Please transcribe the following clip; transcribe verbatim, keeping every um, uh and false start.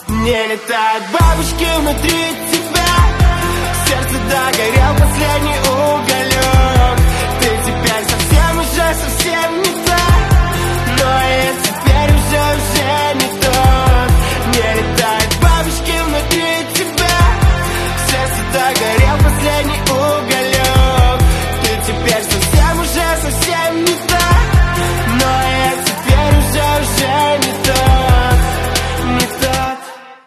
Не летают бабочки внутри тебя. Сердце догорел последний